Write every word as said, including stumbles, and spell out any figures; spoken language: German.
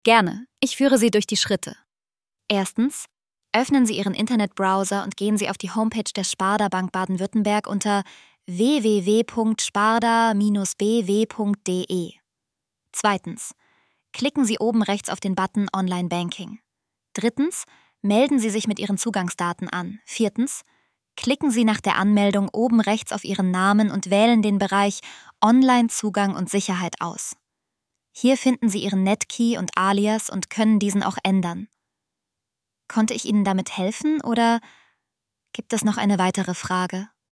Gerne. Ich führe Sie durch die Schritte. Erstens. Öffnen Sie Ihren Internetbrowser und gehen Sie auf die Homepage der Sparda Bank Baden-Württemberg unter w w w punkt sparda Bindestrich b w punkt d e. Zweitens. Klicken Sie oben rechts auf den Button Online Banking. Drittens. Melden Sie sich mit Ihren Zugangsdaten an. Viertens. Klicken Sie nach der Anmeldung oben rechts auf Ihren Namen und wählen den Bereich Online-Zugang und Sicherheit aus. Hier finden Sie Ihren Netkey und Alias und können diesen auch ändern. Konnte ich Ihnen damit helfen oder gibt es noch eine weitere Frage?